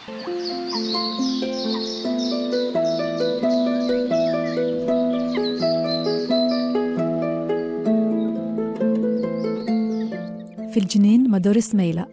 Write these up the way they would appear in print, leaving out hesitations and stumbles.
في الجنين مدار سميلة.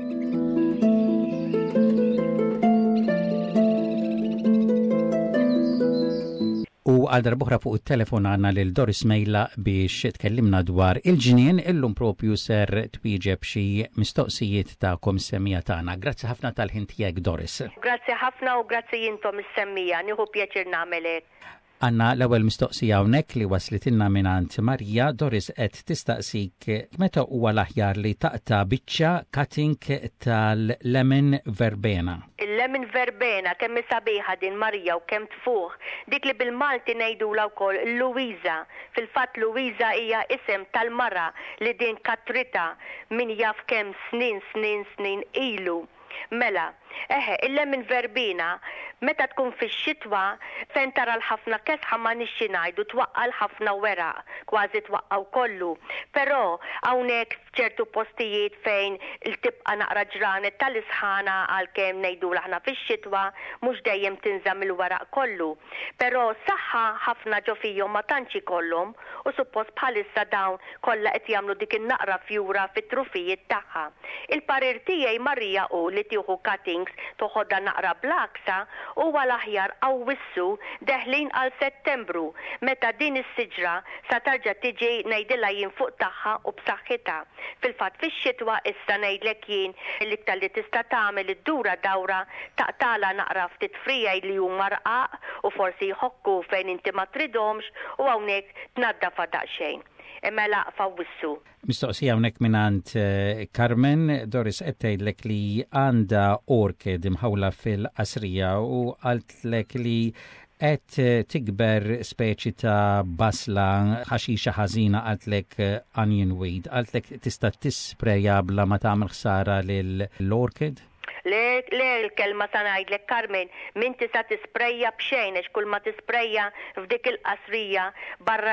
وقادر بكرة فوق التليفون عنا للدورس ميلا بيش تكلمنا دوار الجنين اللهم بروبيو سر تويجب شي مستقسيات تاعكم السمية تاعنا. جراتسي حفنا تالهنتياك دورس. جراتسي حفنا وجراتسي انتم السمية نيهو بيجر نعملك. أنا الأول مستقسية ونك اللي وصلت لنا من عند ماريا دورس تستقسيك متى هو الأحيار اللي تقطع بيتشا كاتينك تال لمن فيربينا. اللمن فيربينا كم سبيحة دين ماريا وكم تفوخ ديك اللي بالمالتي نايدو لو كل لويزا. في الفات لويزا هي اسم تال مرة لدين كاتريتا من ياف كم سنين إيلو ملا إلا من فيربينا متى تكون في الشتوى فين ترى الحفنة كسحة ما نشي نايدو توقع الحفنة ورق كوازي توقعوا كله برو أونيك جرتو بوستيات فين التبقى نقرا جرانة تالسحانة عالكيم نايدو لحنا في الشتوى مش دايم تنزم الورق كله برو صحة حفنة جو في يوم ما تنشي كلهم وسبوس باليسا داون كلها اتياملو ديك النقرة فيورا في التروفية تاعها الباريرتية ماريا او لتيوخو كاتينغز تاخدها نقرا بلاكسا ولا حيار أو وسو دهلين على سبتمبرو متى دين السجرة سترجع تجي نايدلا ينفوق تاعها وبصحتها في الفات في الشتوى السنايدلكين اللي تالي تستعمل الدورة دورة تقطالها نقرا في تتفرية اللي يوم مرقاق وفورسي يحكوا فين انت ما تريدهمش وهونيك تنظف هذا شيء اما لا فوسو. مستقسية هناك من عند كارمن دورس قلت لك لي عندها أوركيد محولة في الأسرية وقلت لك لي تكبر سبيتشي تا باسلا حشيشة حزينة قلت لك أنيون ويد قلت لك تسبريا بلا ما تعمل خسارة للأوركيد؟ ليه الكلمة سنعيد لك كارمن من تسا تسبريا بشينش كل ما تسبريا في ديك الأسرية برا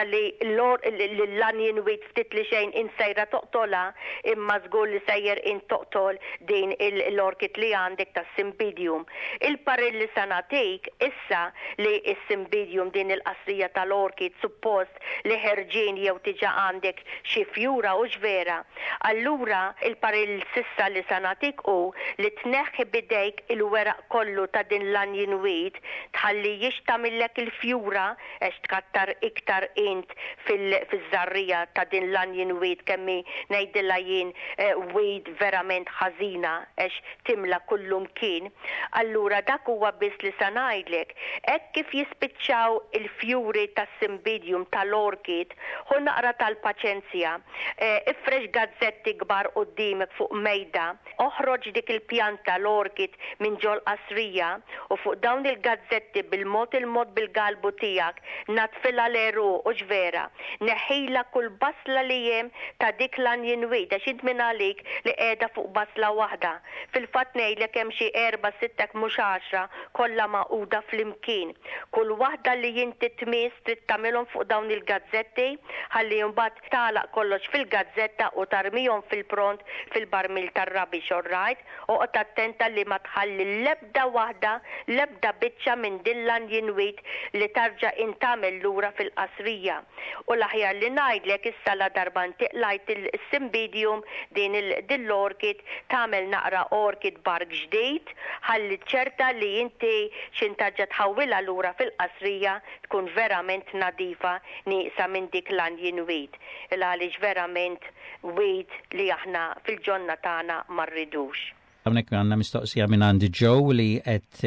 اللانين ويد فتت لشين إن سيرة تقتلها إما تقول لسير إن تقتل دين الأوركيد اللي عندك تالسمبيديوم الباري اللي سناتيك إسا للسمبيديوم دين الأسرية تالأوركيد سبوست لهرجين يوتجا عندك شفيورا وجفيرا اللورا الباري السسة اللي سناتيك أو لتنخ بديك الورق كله تدين لانينويد تخلي يشتمل لك الفيورا اش تكتر اكتر انت في الزرية تدين لانينويد كمي نايدلاين ويد فيرامنت خزينة اش تملى كل مكين اللورا داك هو بس لسنايدلك كيف يسبتشاو الفيوري تالسمبيديوم تالوركيد هو نقرا تالباتشنسيا افرش جازيتي كبار قديمك فوق ميدا اخرج ديك البيانتا لوركيت من جول أسرية وفوق داون الجازيتي الموت بالقلب تياك نتفلا ليرو وجفيرا نحيلا كل بصلة ليام تديك لانينوي دا شد من عليك لقيدة فوق بصلة واحدة في الفتنة لك يمشي 4 6 مش 10 كل ما أودا في المكين كل واحدة اللي ينت تميس تتعملهم فوق داون الجازيتي هاللي ينبات تعلق كلش في الجازيتا وترميهم في البرونت في البرميل ترابيش alright وقتتنتا اللي ما تخلي لبدة واحدة لبدة بيتشا من دلان ينويت لترجع ان تعمل لورا في الأسرية والأحيار اللي نايد لك السلا دربان تقلايت السمبيديوم دين الأوركيد تعمل نقرا أوركيد بارك جديد هاللي تشرتا اللي انتي شن ترجع تحولها لورا في الأسرية تكون فيرامنت نظيفة نيقسا من ديك لان ينويت الهاليش فيرامنت ويد اللي احنا في الجنة تاعنا مريدوش. هناك عندنا مستقسية من عند جو اللي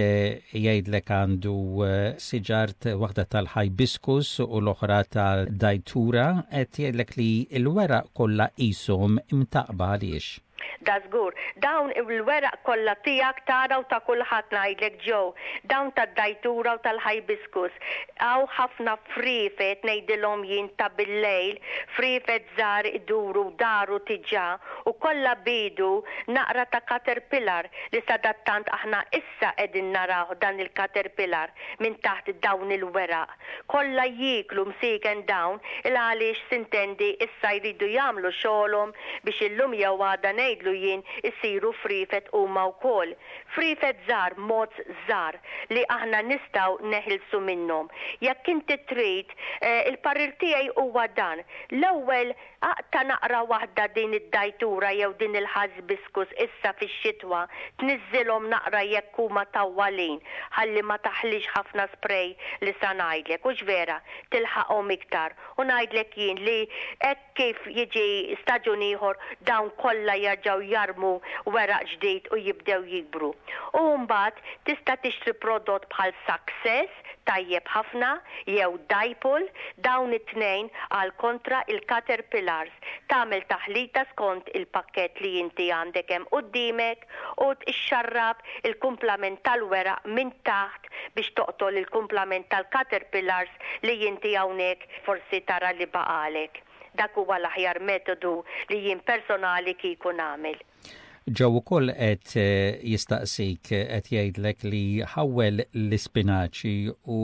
يعيد لك عنده سيجارة واحدة تال هايبسكوس والأخرى تال دايتورا يعيد لك لي الورق كلها إيسوم متقبة ليش؟ دازغور داون الورق كلها تياك تارا وتاكل حتنا يلك جو داون تدايتورا وتالهايبسكوس او حفنا فريفت نيدلهم ينتا بالليل فريفت زار دورو دارو تجا وكلها بيدو نقرا كاتربيلر لسادتانت احنا اسا ادن نراه دان الكاتربيلر من تحت داون الورق كلها ييكلو مسيكن داون العليش سنتندي اسا يريدو يعملو شولهم بيش اللوم يوادا نيد ngħidlu jien isiru frifet huma wkoll. Frifet żgħar mod żgħar li aħna nistgħu neħilsu minnhom. Jekk inti trid il-parir tiegħi huwa dan. L-ewwel aqta naqra waħda din id-dajtura jew din il-ħażbiskus issa fix-xitwa tniżżilhom naqra jekk huma tawwalin ħalli ma taħlix ħafna spray li sa ngħidlek u vera tilħaqhom iktar u ngħidlek jien li hekk kif jiġi staġun ieħor dawn kollha jerġgħu jarmu weraq ġdid u jibdew jikbru. U mbagħad tista' tixtri prodott bħal Success tajjeb ħafna jew Dipol dawn it-tnejn għal kontra il-caterpillars. Tagħmel taħlita skont il-pakkett li inti għandek hemm quddiemek u tixxarrab il-kumplament tal-weraq minn taħt biex toqtol il-kumplament tal-caterpillars li inti hawnhekk forsi tara li baqalek. Dak huwa l-aħjar metodu li jien personali kieku nagħmel. Ġew ukoll qed jistaqsik qed jgħidlek li ħawwel l-ispinaċi u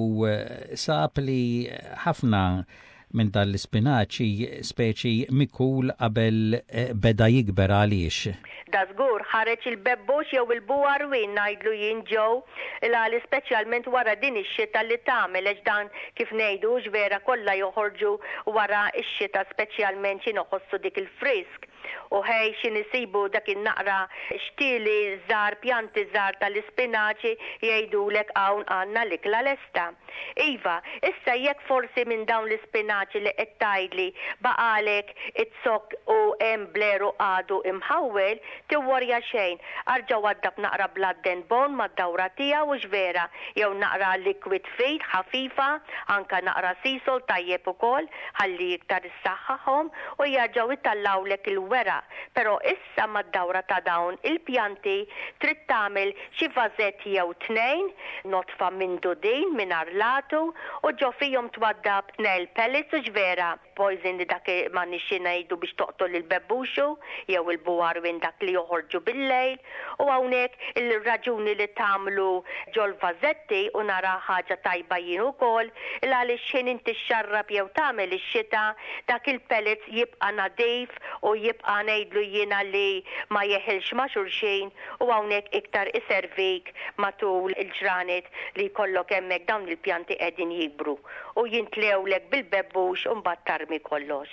sab li ħafna minn dan l-ispinaċi speċi mikul qabel beda jikber għaliex. Da żgur ħareġ il-bebbux jew il-buwarwin ngħidlu jien ġew il-għali speċjalment wara din ix-xita li tagħmel għax dan kif ngħidu vera kollha joħorġu wara x-xita speċjalment xi noħossu dik il-frisk. U ħej xin isibu dak in-naqra xtieli żgħar pjanti żgħar tal-ispinaċi jgħidulek hawn għandna l-ikla lesta. Iva, issa jekk forsi minn dawn l-ispinaċi li qed tgħidli baqalek it-sok u hemm bleru għadu imħawwel tiwwarja xejn. Arġa' waddab naqra blood and bone mad-dawra tiegħu u x'vera jew naqra liquid feed ħafifa, anka naqra sisol tajjeb ukoll ħalli iktar issaħħahom u jerġgħu itallawlek il-wera. Però issa mad-dawra ta' dawn il-pjanti trid tagħmel xi vażett jew tnejn notfa minn dudin mingħajr latu u ġo fihom twaddab nail pellets u ġvera poison li dak ma nixxi ngħidu biex toqtol il-bebbuxu jew il-buwarwin dak li joħorġu bil-lejl u hawnhekk il-raġuni li tagħmlu ġol vażetti u nara ħaġa tajba jien ukoll għaliex xejn inti xarrab jew tagħmel ix-xita dak il-pellets jibqa' nadif u jibqa' ngħidlu jiena li ma jeħilx ma' xulxin u hawnhekk iktar iservik matul il-ġranet li jkollok hemmhekk dawn il-pjanti qegħdin jikbru u jintlewlek bil-bebbux u mbagħad tarmi kollox.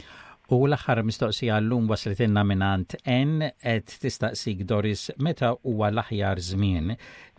U l-aħħar mistoqsija llum waslitilna minant qed tistaqsik Doris meta huwa l-aħjar żmien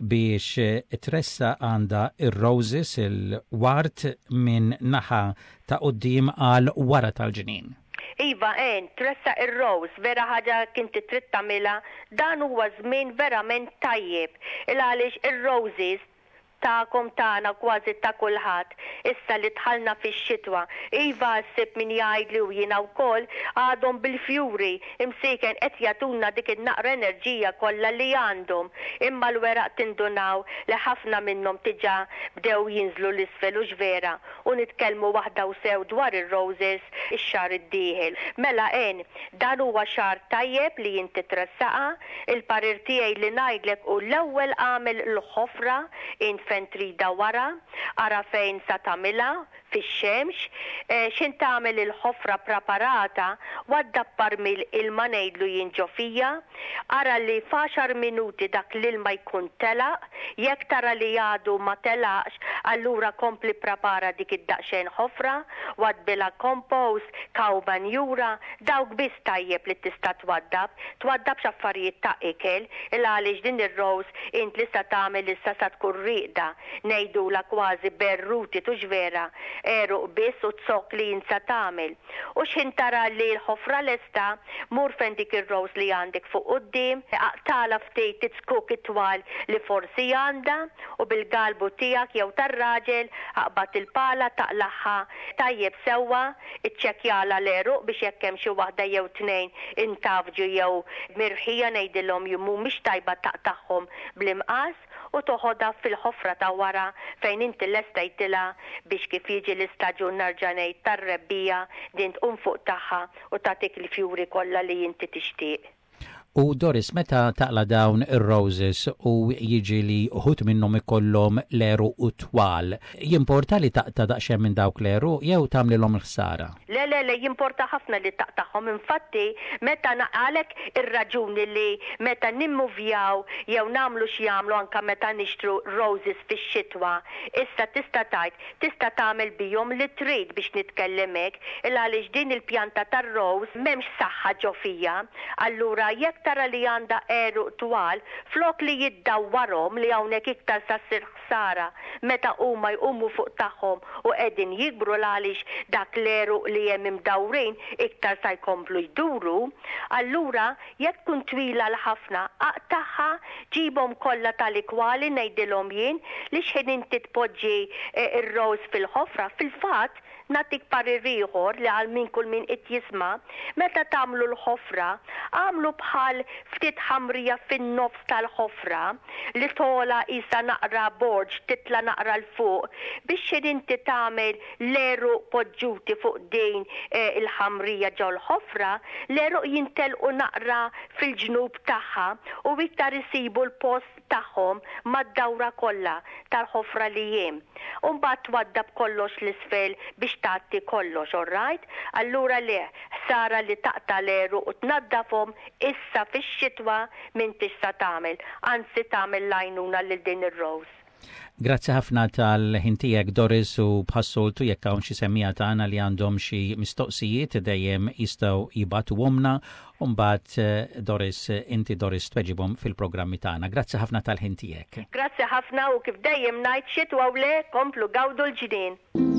biex tressa għandha ir-roses il-wart minn naħa ta' quddiem għal wara tal-ġnien. Iva, tressa ir-rose, vera ħaġa kinti trid tagħmilha, dan huwa żmien verament tajjeb. Għaliex ir-roses ta'kom tagħna kważi ta' kulħadd issa li tħallna fix-xitwa. Iva ssib min jgħidli u jiena wkoll għadhom bil-fjuri imsejken qed jagħtuna dik in-naqra enerġija kollha li għandhom. Imma l-weraq tindunaw li ħafna minnhom diġà bdew jinżlu l-isfel u x'vera u nitkellmu waħda u sew dwar ir-roses ix-xahar id-dieħel. Mela dan huwa xahar tajjeb li inti tressaqa, il-parir tiegħi li ngħidlek u l-ewwel għamel l-ħofra fejn trida wara, ara fejn sa tagħmilha fix-xemx, x'in tagħmel il-ħofra preparata waddabbar mill-ilma ngħidlu jinġofija, ara li f'10 minuti dak l-ilma jkun telaq, jekk tara li għadu ma telaqx, allura kompli prepara dik id-daqsxejn ħofra, waddbilha compost, cow manure, dawk biss tajjeb li tista' twaddab x'affarijiet ta' ikel, għaliex din ir-rose int li sa tagħmel issa sa tkun rieqda, ngħidula kważi berruti tuġvera, eruq biss u tsok li jinsa tagħmel. U x'in tara li l-ħofra lesta, mur fejn dik ir-rose li għandek fuq quddiem, aqtala ftit titskuk it-twal li forsi għandha u bil-galbu tiegħek jew tar-raġel aqbad il-pala taqlaħħa tajjeb sewwa, iċċekkjala l-eruq biex jekk hemm xi waħda jew tnejn intafġu jew mirħija ngħidilhom jummu mhix tajba taqtaħħom bl-imqas u toħodha fil-ħofra ta' wara fejn inti lestajtilha biex kif jiġi l-istaġun nerġa' ngħid tar-rebbija din tqum fuq tagħha u tagħtik il-fjuri kollha li inti tixtieq. U Doris, meta taqla dawn ir-roses u jiġi li uħut minnhom ikollhom leru u twal, jimporta li taqta daqsxejn minn dawk leru jew tagħmlilhom ħsara? Le, jimporta ħafna li taqtaħħom. Infatti, meta naqalek ir-raġuni li meta nimmuvjaw jew nagħmlu x'jagħmlu anke meta nixtru roses fix-xitwa, issa tista' tagħmel bihom li trid biex nitkellem hekk, għaliex din il-pjanta tar-rose m'hemmx saħħa ġo fija. Allura jekk tara li għandha eru twal, flok li jiddawwarhom li hawnhekk iktar sa ssir ħsara meta huma jqumu fuq tagħhom u qegħdin jikbru għaliex dak l-eru li hemm imdawrin iktar sa jkomplu jduru. Allura jekk tkun twila l-ħafna aqtaħħa, ġibhom kollha tal-ikwali ngħidilhom jien li x'ħin inti tpoġġi ir-rose fil-ħofra. Fil-fatt natik parir ieħor li għal min kull min qed jisma', meta tagħmlu l-ħofra, għamlu bħal ftit ħamrija fin-nofs tal-ħofra li tola isa naqra borġ titla naqra l-fuq biex inti tagħmel leru poġġuti fuq din il-ħamrija ġew l-ħofra, leru jintelqu naqra fil-ġnub tagħha u iktar isibu l-post tagħhom mad-dawra kollha tal-ħofra li jem. U mbagħad twaddab kollox l-isfel biex tagħti kollox, all right? Allura le, ħsara li taqta leru u tnaddafhom issa fix-xitwa minn tista' tagħmel, anzi tagħmel lajnuna lil din ir-rose. Grazzi ħafna tal-ħintijek Doris u bħassoltu jekk hawn xi semmija tagħna li għandhom xi mistoqsijiet dejjem jistgħu jibatu womna u mbagħad Doris inti Doris tweġibhom fil-programmi tagħna. Grazzi ħafna tal-ħintijek. Grazzi ħafna u kif dejjem ngħid xitwa u le komplu gawdu l-ġnien.